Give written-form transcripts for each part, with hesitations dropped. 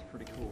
pretty cool.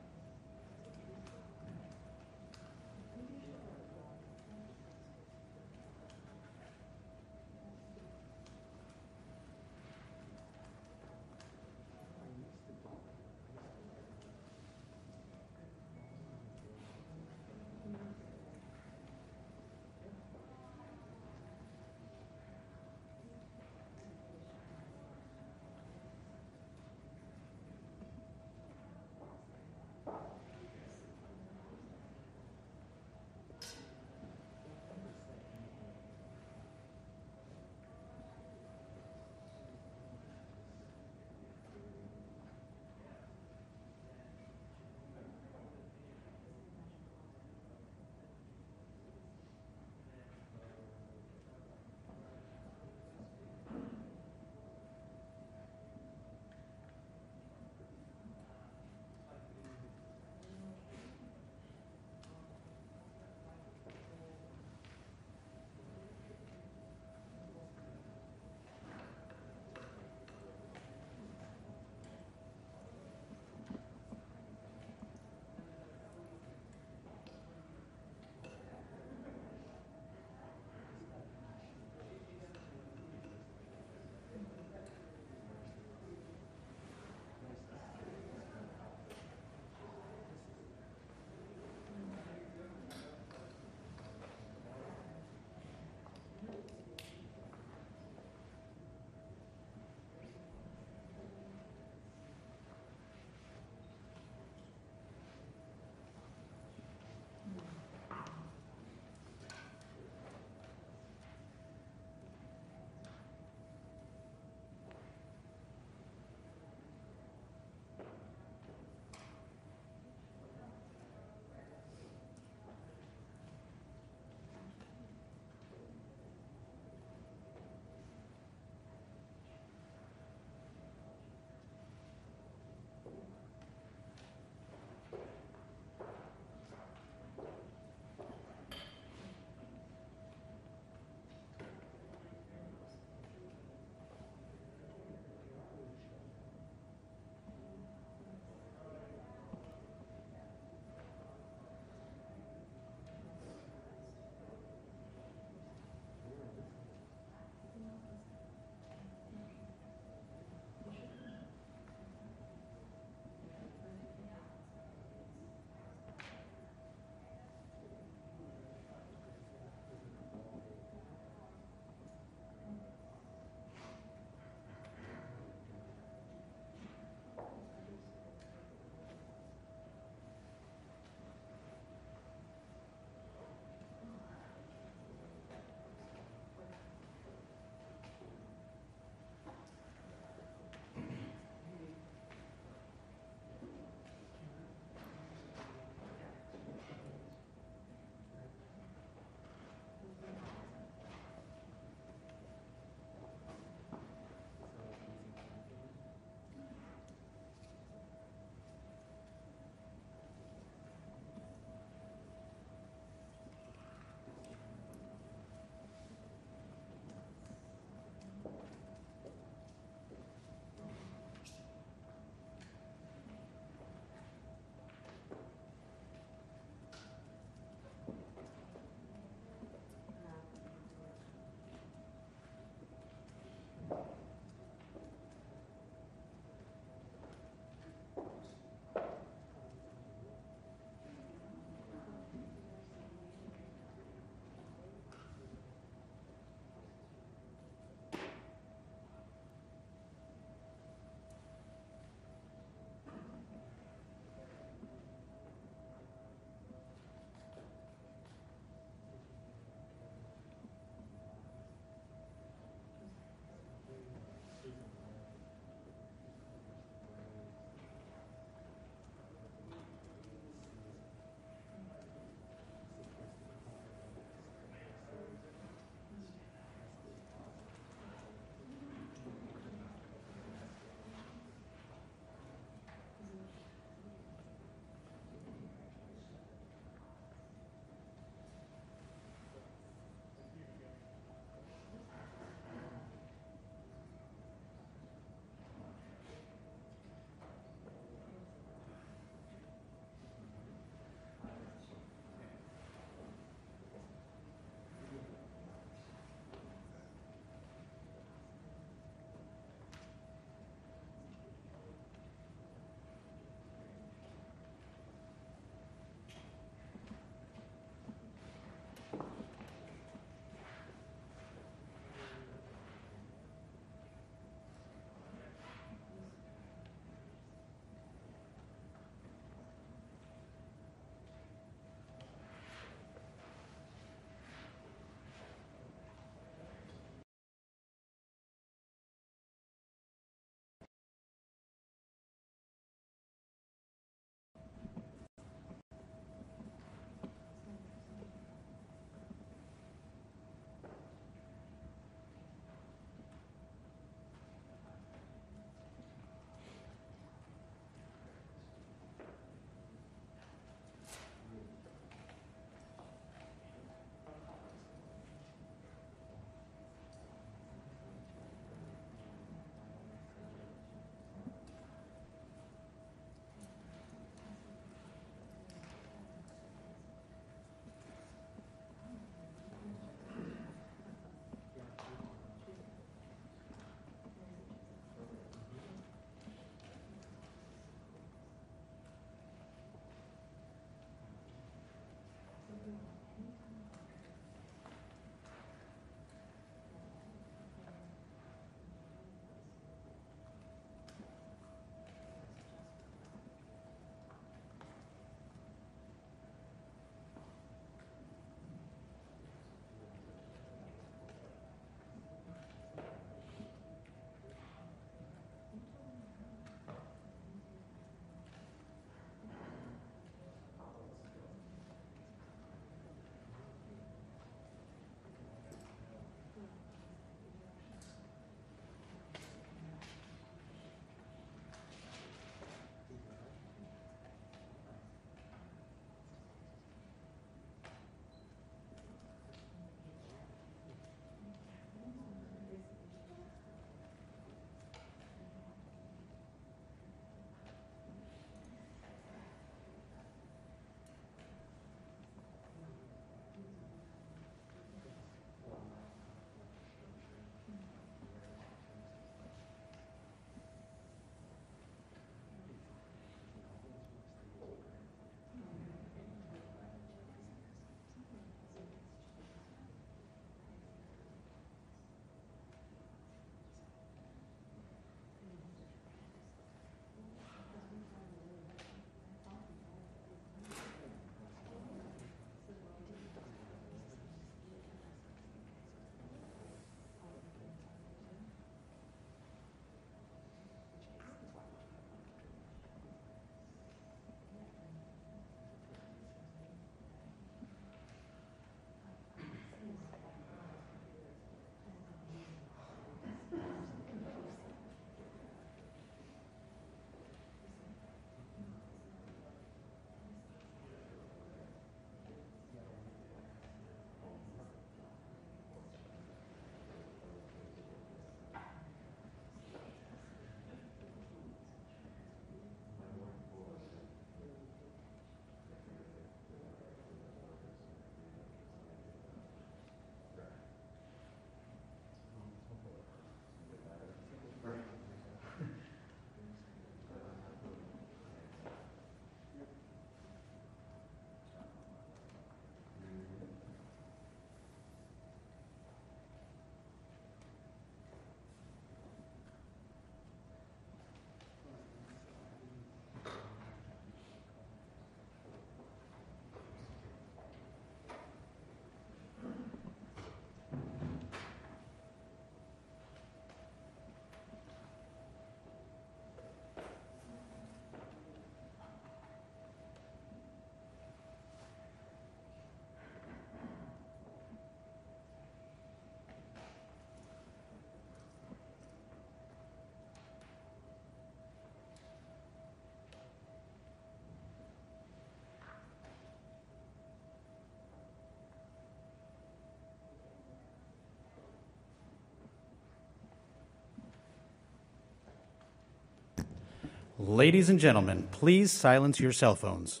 Ladies and gentlemen, please silence your cell phones.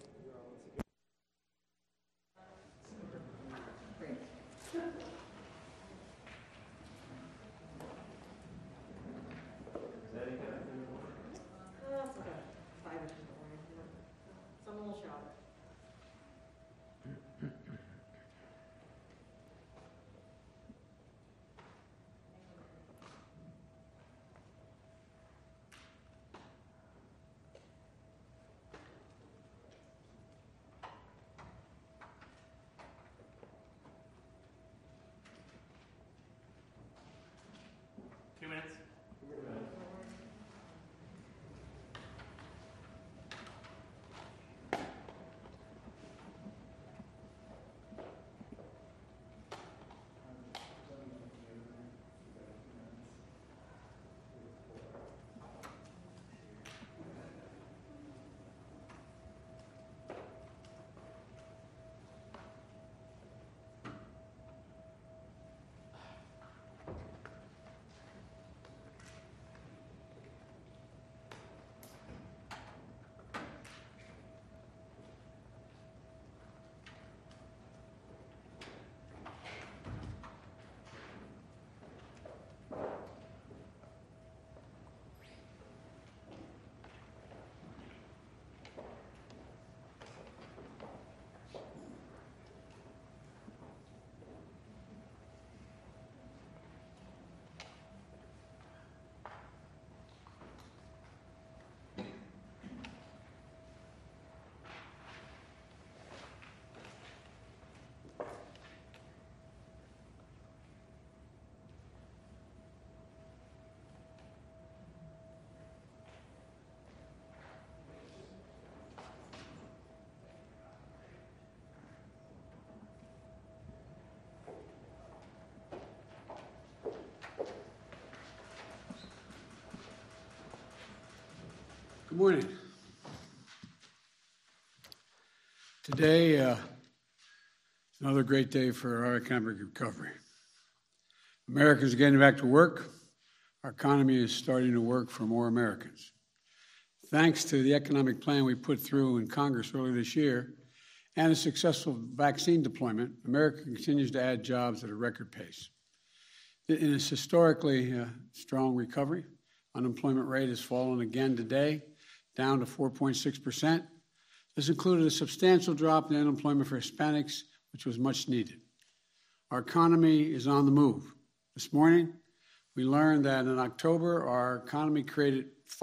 Good morning. Today is another great day for our economic recovery. Americans are getting back to work. Our economy is starting to work for more Americans. Thanks to the economic plan we put through in Congress earlier this year and a successful vaccine deployment, America continues to add jobs at a record pace. In its historically strong recovery, unemployment rate has fallen again today, down to 4.6%. This included a substantial drop in unemployment for Hispanics, which was much needed. Our economy is on the move. This morning, we learned that in October, our economy created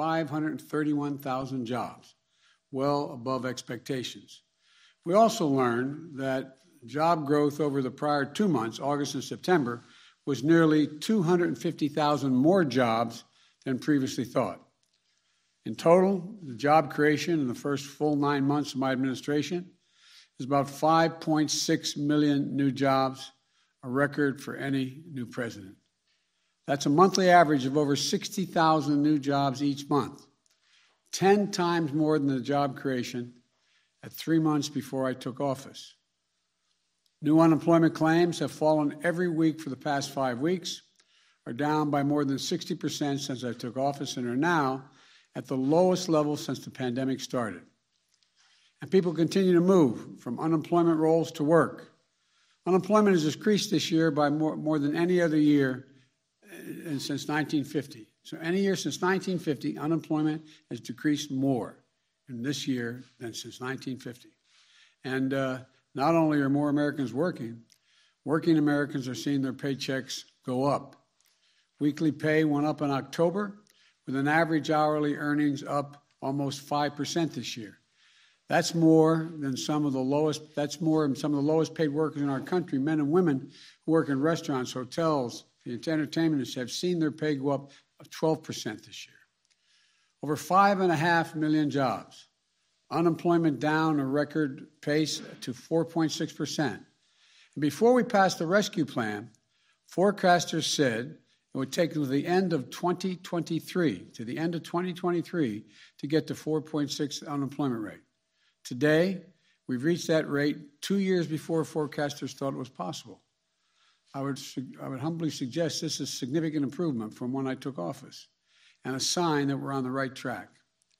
531,000 jobs, well above expectations. We also learned that job growth over the prior 2 months, August and September, was nearly 250,000 more jobs than previously thought. In total, the job creation in the first full 9 months of my administration is about 5.6 million new jobs, a record for any new president. That's a monthly average of over 60,000 new jobs each month, 10 times more than the job creation at 3 months before I took office. New unemployment claims have fallen every week for the past 5 weeks, are down by more than 60% since I took office, and are now at the lowest level since the pandemic started. And people continue to move from unemployment rolls to work. Unemployment has decreased this year by more than any other year since 1950. So any year since 1950, unemployment has decreased more in this year than since 1950. And not only are more Americans working Americans are seeing their paychecks go up. Weekly pay went up in October, with an average hourly earnings up almost 5% this year. That's more than some of the lowest paid workers in our country, men and women who work in restaurants, hotels, the entertainment have seen their pay go up 12% this year. Over 5.5 million jobs. Unemployment down a record pace to 4.6%. And before we passed the rescue plan, forecasters said it would take until the end of 2023, to get to 4.6 unemployment rate. Today, we've reached that rate 2 years before forecasters thought it was possible. I would humbly suggest this is a significant improvement from when I took office and a sign that we're on the right track.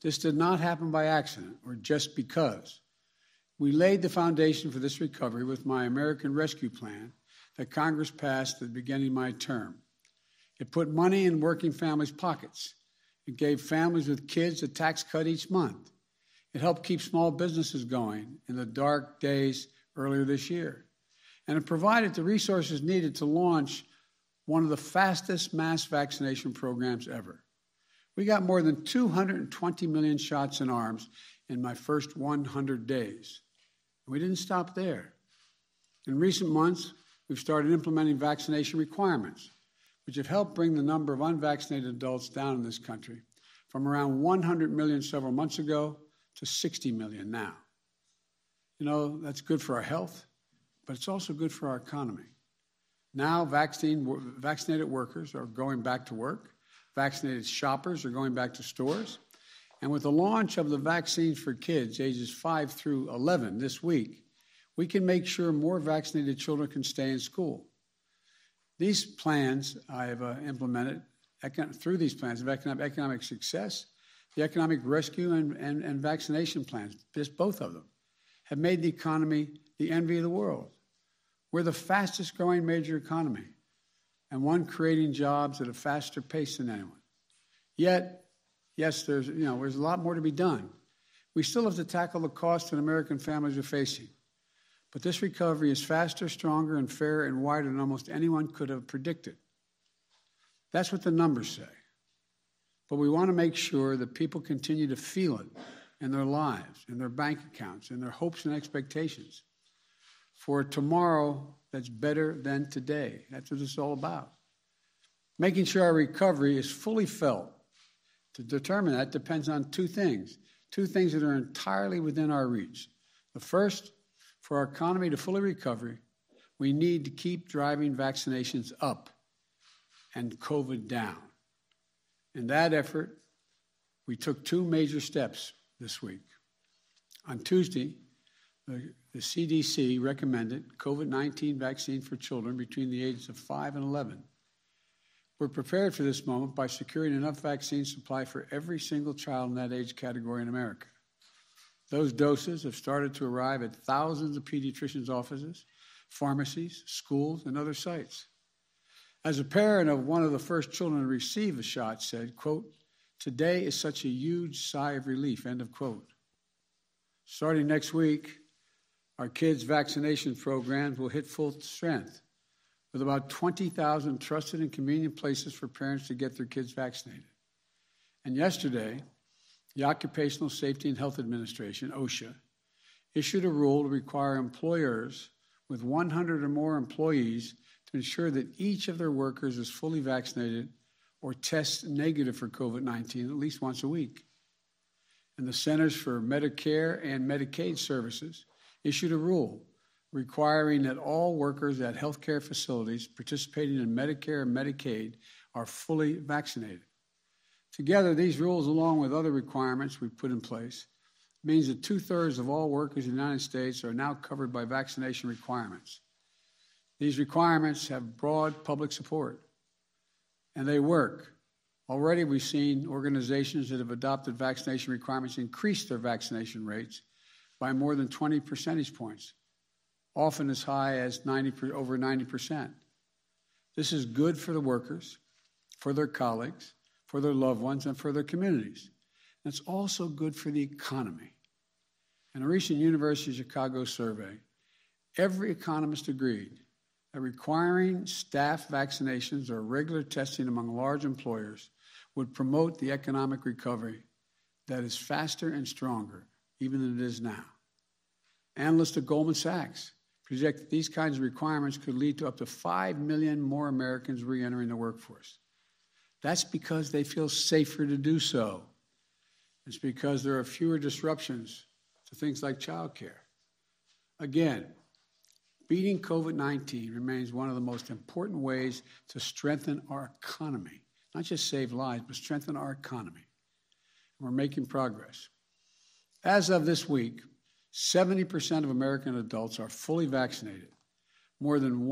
This did not happen by accident or just because. We laid the foundation for this recovery with my American Rescue Plan that Congress passed at the beginning of my term. It put money in working families' pockets. It gave families with kids a tax cut each month. It helped keep small businesses going in the dark days earlier this year. And it provided the resources needed to launch one of the fastest mass vaccination programs ever. We got more than 220 million shots in arms in my first 100 days. We didn't stop there. In recent months, we've started implementing vaccination requirements, which have helped bring the number of unvaccinated adults down in this country from around 100 million several months ago to 60 million now. You know, that's good for our health, but it's also good for our economy. Now, vaccinated workers are going back to work. Vaccinated shoppers are going back to stores. And with the launch of the vaccines for kids ages 5 through 11 this week, we can make sure more vaccinated children can stay in school. These plans I have implemented, through these plans of economic success, the economic rescue and vaccination plans, just both of them, have made the economy the envy of the world. We're the fastest growing major economy and one creating jobs at a faster pace than anyone. Yet, yes, there's a lot more to be done. We still have to tackle the costs that American families are facing. But this recovery is faster, stronger, and fairer and wider than almost anyone could have predicted. That's what the numbers say. But we want to make sure that people continue to feel it in their lives, in their bank accounts, in their hopes and expectations for a tomorrow that's better than today. That's what it's all about. Making sure our recovery is fully felt. To determine that depends on two things that are entirely within our reach. The first, for our economy to fully recover, we need to keep driving vaccinations up and COVID down. In that effort, we took two major steps this week. On Tuesday, the CDC recommended COVID-19 vaccine for children between the ages of 5 and 11. We're prepared for this moment by securing enough vaccine supply for every single child in that age category in America. Those doses have started to arrive at thousands of pediatricians' offices, pharmacies, schools, and other sites. As a parent of one of the first children to receive a shot said, quote, "Today is such a huge sigh of relief," end of quote. Starting next week, our kids' vaccination programs will hit full strength with about 20,000 trusted and convenient places for parents to get their kids vaccinated. And yesterday, the Occupational Safety and Health Administration, OSHA, issued a rule to require employers with 100 or more employees to ensure that each of their workers is fully vaccinated or tests negative for COVID-19 at least once a week. And the Centers for Medicare and Medicaid Services issued a rule requiring that all workers at healthcare facilities participating in Medicare and Medicaid are fully vaccinated. Together, these rules, along with other requirements we've put in place, means that 2/3 of all workers in the United States are now covered by vaccination requirements. These requirements have broad public support, and they work. Already we've seen organizations that have adopted vaccination requirements increase their vaccination rates by more than 20 percentage points, often as high as over 90%. This is good for the workers, for their colleagues, for their loved ones, and for their communities. And it's also good for the economy. In a recent University of Chicago survey, every economist agreed that requiring staff vaccinations or regular testing among large employers would promote the economic recovery that is faster and stronger even than it is now. Analysts at Goldman Sachs project that these kinds of requirements could lead to up to 5 million more Americans re-entering the workforce. That's because they feel safer to do so. It's because there are fewer disruptions to things like childcare. Again, beating COVID-19 remains one of the most important ways to strengthen our economy, not just save lives, but strengthen our economy. And we're making progress. As of this week, 70% of American adults are fully vaccinated, more than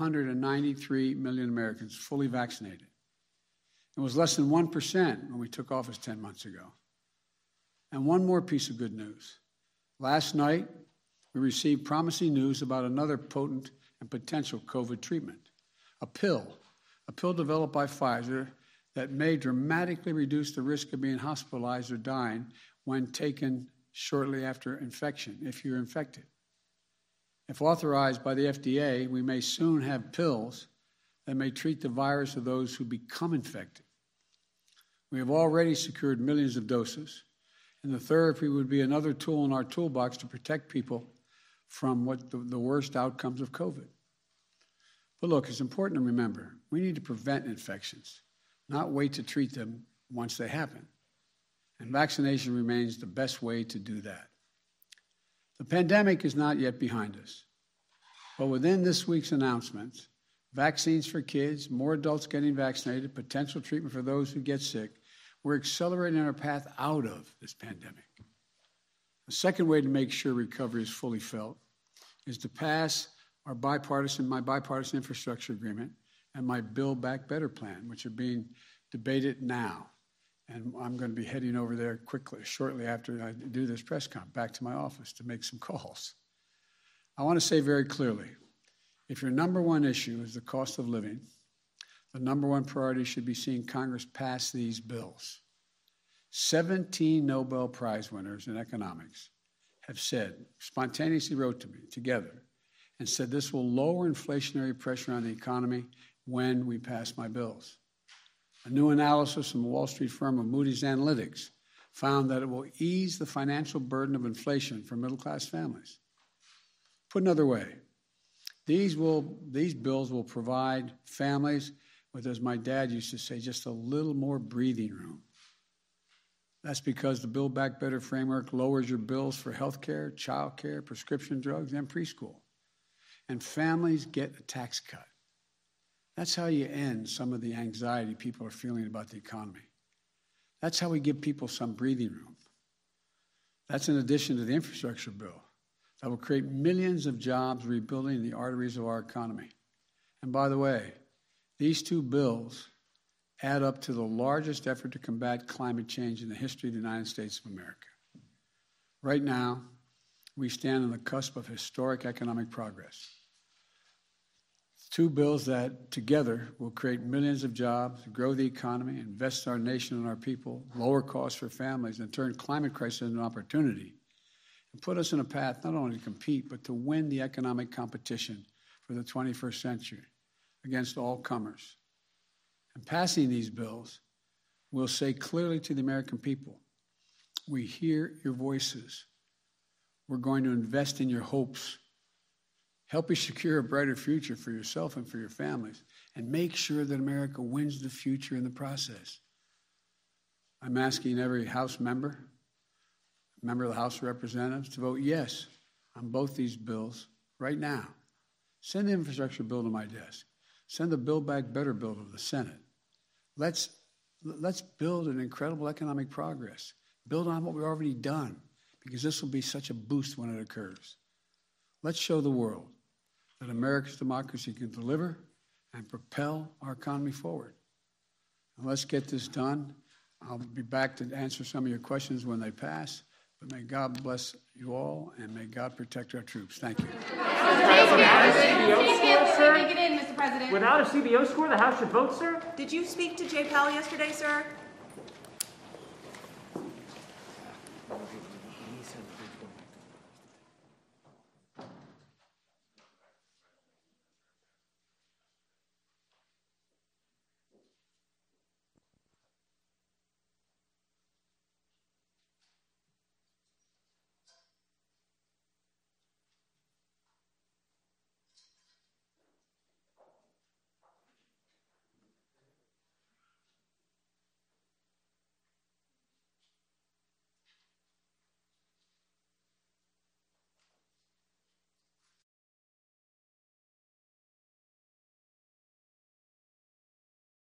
193 million Americans fully vaccinated. It was less than 1% when we took office 10 months ago. And one more piece of good news. Last night, we received promising news about another potent and potential COVID treatment, a pill developed by Pfizer that may dramatically reduce the risk of being hospitalized or dying when taken shortly after infection, if you're infected. If authorized by the FDA, we may soon have pills that may treat the virus of those who become infected. We have already secured millions of doses, and the therapy would be another tool in our toolbox to protect people from what the worst outcomes of COVID. But look, it's important to remember, we need to prevent infections, not wait to treat them once they happen. And vaccination remains the best way to do that. The pandemic is not yet behind us, but within this week's announcements, vaccines for kids, more adults getting vaccinated, potential treatment for those who get sick, we're accelerating our path out of this pandemic. The second way to make sure recovery is fully felt is to pass my bipartisan infrastructure agreement and my Build Back Better plan, which are being debated now. And I'm going to be heading over there shortly after I do this press conference, back to my office to make some calls. I want to say very clearly, if your number one issue is the cost of living, the number one priority should be seeing Congress pass these bills. 17 Nobel Prize winners in economics have spontaneously wrote to me together and said this will lower inflationary pressure on the economy when we pass my bills. A new analysis from the Wall Street firm of Moody's Analytics found that it will ease the financial burden of inflation for middle-class families. Put another way, these bills will provide families with, as my dad used to say, just a little more breathing room. That's because the Build Back Better framework lowers your bills for health care, child care, prescription drugs, and preschool. And families get a tax cut. That's how you end some of the anxiety people are feeling about the economy. That's how we give people some breathing room. That's in addition to the infrastructure bill that will create millions of jobs rebuilding the arteries of our economy. And by the way, these two bills add up to the largest effort to combat climate change in the history of the United States of America. Right now, we stand on the cusp of historic economic progress. Two bills that together will create millions of jobs, grow the economy, invest in our nation and our people, lower costs for families, and turn climate crisis into an opportunity, and put us in a path not only to compete, but to win the economic competition for the 21st century against all comers. And passing these bills will say clearly to the American people, we hear your voices. We're going to invest in your hopes, help you secure a brighter future for yourself and for your families, and make sure that America wins the future in the process. I'm asking every House member of the House of Representatives, to vote yes on both these bills right now. Send the infrastructure bill to my desk. Send the Build Back Better bill to the Senate. Let's build an incredible economic progress. Build on what we've already done, because this will be such a boost when it occurs. Let's show the world that America's democracy can deliver and propel our economy forward. And let's get this done. I'll be back to answer some of your questions when they pass, but may God bless you all, and may God protect our troops. Thank you. Without a CBO score, the House should vote, sir? Did you speak to Jay Powell yesterday, sir?